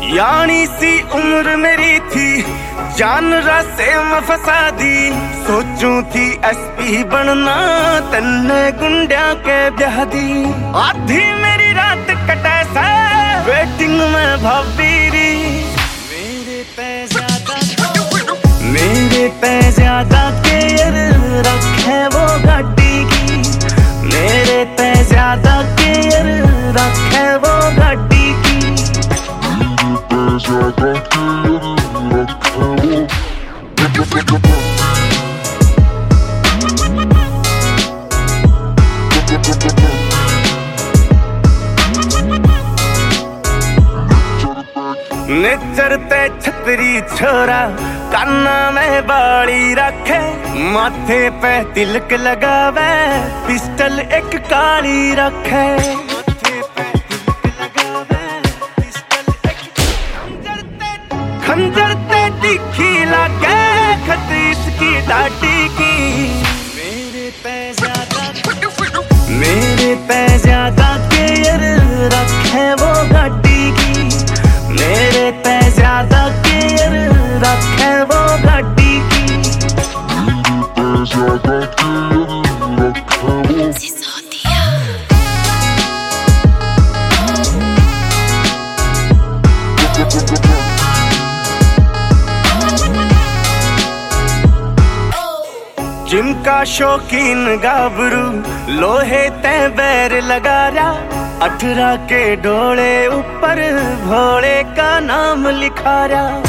यानी सी उम्र मेरी थी, जान रास्ते में फंसा दी। सोचूं थी एसपी बनना, तन्ने गुंडिया के ब्याह दी। आधी मेरी रात कटे से वेटिंग में भाभी री। मेरे पे ज्यादा केयर रखे वो गाड़ी की। मेरे पे ज्यादा केयर रखे वो गाड़ी की। नेचर ते छतरी छोरा, काना में बाली रखे। माथे पे तिलक लगावे, पिस्टल एक काली रखे। खंजर ते तीखी लागे, खतीस की दाढ़ी की। मेरे पे ज्यादा केयर रखे वो गाड़ी की। मेरे पे ज्यादा केयर रखे वो गाड़ी की। जिम का शौकीन गाबरू, लोहे ते बैर लगा रहा। 18 के डोले ऊपर भोले का नाम लिखा रहा।